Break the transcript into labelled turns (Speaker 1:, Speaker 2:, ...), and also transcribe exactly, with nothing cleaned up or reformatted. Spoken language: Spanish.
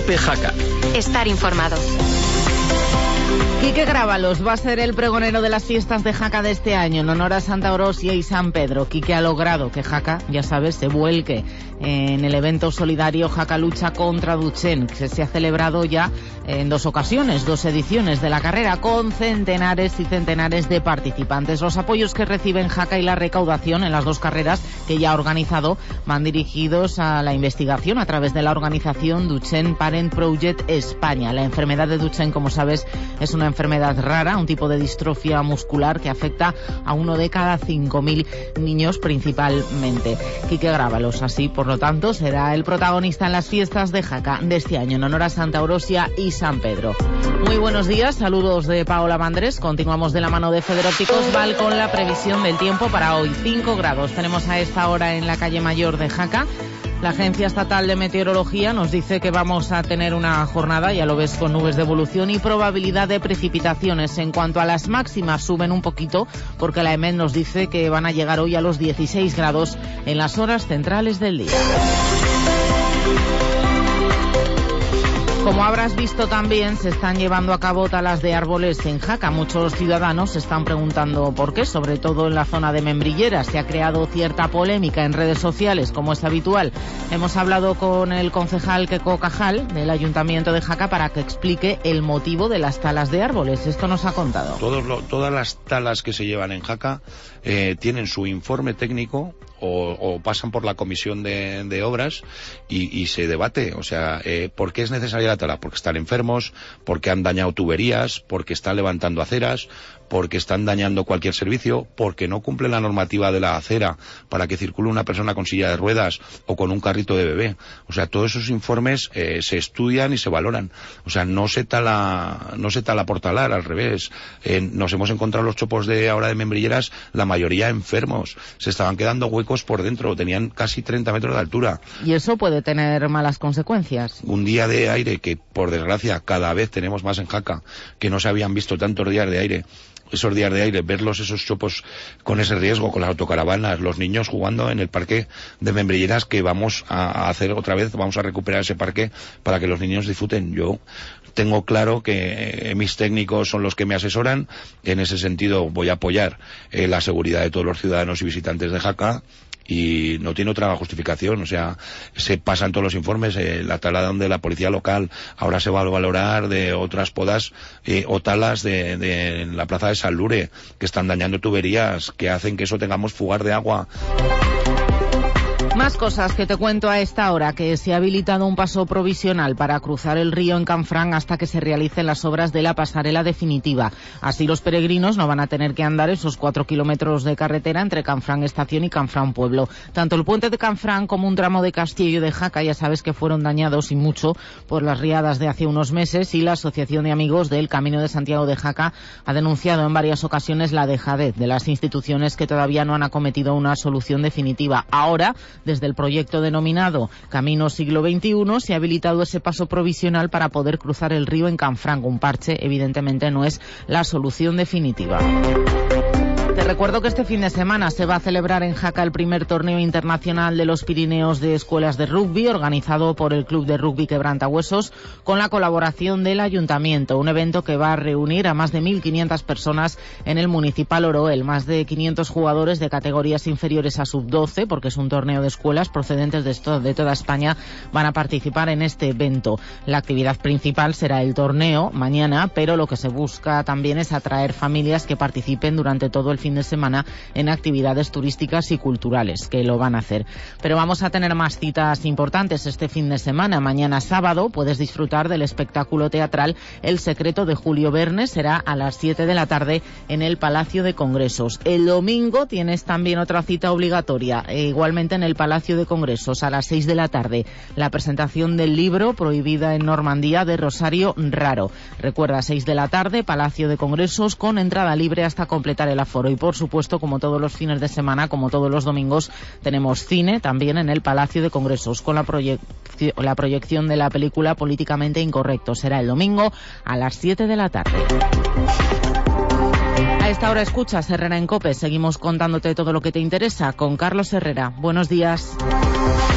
Speaker 1: Cope Jaca.
Speaker 2: Estar informado.
Speaker 3: Quique Grábalos va a ser el pregonero de las fiestas de Jaca de este año en honor a Santa Orosia y San Pedro. Quique ha logrado que Jaca, ya sabes, se vuelque en el evento solidario Jaca Lucha contra Duchenne, que se ha celebrado ya en dos ocasiones, dos ediciones de la carrera, con centenares y centenares de participantes. Los apoyos que reciben Jaca y la recaudación en las dos carreras que ya ha organizado van dirigidos a la investigación a través de la organización Duchenne Parent Project España. La enfermedad de Duchenne, como sabes, es una enfermedad rara, un tipo de distrofia muscular que afecta a uno de cada cinco mil niños principalmente. Quique Grábalos, así, por lo tanto, será el protagonista en las fiestas de Jaca de este año en honor a Santa Orosia y San Pedro. Muy buenos días, saludos de Paola Mandrés. Continuamos de la mano de Federópticos Val con la previsión del tiempo para hoy. cinco grados tenemos a esta hora en la calle Mayor de Jaca. La Agencia Estatal de Meteorología nos dice que vamos a tener una jornada, ya lo ves, con nubes de evolución y probabilidad de precipitaciones. En cuanto a las máximas, suben un poquito porque la EMET nos dice que van a llegar hoy a los dieciséis grados en las horas centrales del día. Como habrás visto también, se están llevando a cabo talas de árboles en Jaca. Muchos ciudadanos se están preguntando por qué, sobre todo en la zona de Membrilleras. Se ha creado cierta polémica en redes sociales, como es habitual. Hemos hablado con el concejal Queco Cajal del Ayuntamiento de Jaca para que explique el motivo de las talas de árboles. Esto nos ha contado.
Speaker 4: Todos lo, todas las talas que se llevan en Jaca eh, tienen su informe técnico o, o pasan por la comisión de, de obras y, y se debate. O sea, eh, ¿por qué es necesaria la tala? Porque están enfermos, porque han dañado tuberías, porque están levantando aceras, porque están dañando cualquier servicio, porque no cumplen la normativa de la acera para que circule una persona con silla de ruedas o con un carrito de bebé. O sea, todos esos informes eh, se estudian y se valoran. O sea, no se tala, no se tala por talar, al revés. Eh, nos hemos encontrado los chopos de ahora de Membrilleras, la mayoría enfermos. Se estaban quedando huecos por dentro, tenían casi treinta metros de altura.
Speaker 3: Y eso puede tener malas consecuencias.
Speaker 4: Un día de aire que, por desgracia, cada vez tenemos más en Jaca, que no se habían visto tantos días de aire. Esos días de aire, verlos, esos chopos con ese riesgo, con las autocaravanas, los niños jugando en el parque de Membrilleras, que vamos a hacer otra vez, vamos a recuperar ese parque para que los niños disfruten. Yo tengo claro que eh, mis técnicos son los que me asesoran. En ese sentido voy a apoyar eh, la seguridad de todos los ciudadanos y visitantes de Jaca. Y no tiene otra justificación, o sea, se pasan todos los informes, eh, la tala donde la policía local ahora se va a valorar de otras podas eh, o talas de, de en la plaza de San Lure, que están dañando tuberías, que hacen que eso tengamos fugar de agua.
Speaker 3: Más cosas que te cuento a esta hora, que se ha habilitado un paso provisional para cruzar el río en Canfranc hasta que se realicen las obras de la pasarela definitiva. Así los peregrinos no van a tener que andar esos cuatro kilómetros de carretera entre Canfranc Estación y Canfranc Pueblo. Tanto el puente de Canfranc como un tramo de Castillo de Jaca, ya sabes que fueron dañados y mucho por las riadas de hace unos meses, y la Asociación de Amigos del Camino de Santiago de Jaca ha denunciado en varias ocasiones la dejadez de las instituciones que todavía no han acometido una solución definitiva. Ahora, desde el proyecto denominado Camino Siglo veintiuno, se ha habilitado ese paso provisional para poder cruzar el río en Canfranc. Un parche, evidentemente, no es la solución definitiva. Te recuerdo que este fin de semana se va a celebrar en Jaca el primer torneo internacional de los Pirineos de escuelas de rugby, organizado por el Club de Rugby Quebrantahuesos, con la colaboración del Ayuntamiento. Un evento que va a reunir a más de mil quinientas personas en el Municipal Oroel, más de quinientos jugadores de categorías inferiores a sub doce, porque es un torneo de escuelas procedentes de, esto, de toda España, van a participar en este evento. La actividad principal será el torneo mañana, pero lo que se busca también es atraer familias que participen durante todo el fin de semana en actividades turísticas y culturales, que lo van a hacer. Pero vamos a tener más citas importantes este fin de semana. Mañana sábado puedes disfrutar del espectáculo teatral El secreto de Julio Verne. Será a las siete de la tarde en el Palacio de Congresos. El domingo tienes también otra cita obligatoria, e igualmente en el Palacio de Congresos, a las seis de la tarde, la presentación del libro Prohibida en Normandía, de Rosario Raro. Recuerda, seis de la tarde, Palacio de Congresos, con entrada libre hasta completar el aforo. Y por supuesto, como todos los fines de semana, como todos los domingos, tenemos cine también en el Palacio de Congresos, con la, proyec- la proyección de la película Políticamente Incorrecto. Será el domingo a las siete de la tarde. A esta hora escuchas Herrera en COPE. Seguimos contándote todo lo que te interesa con Carlos Herrera. Buenos días.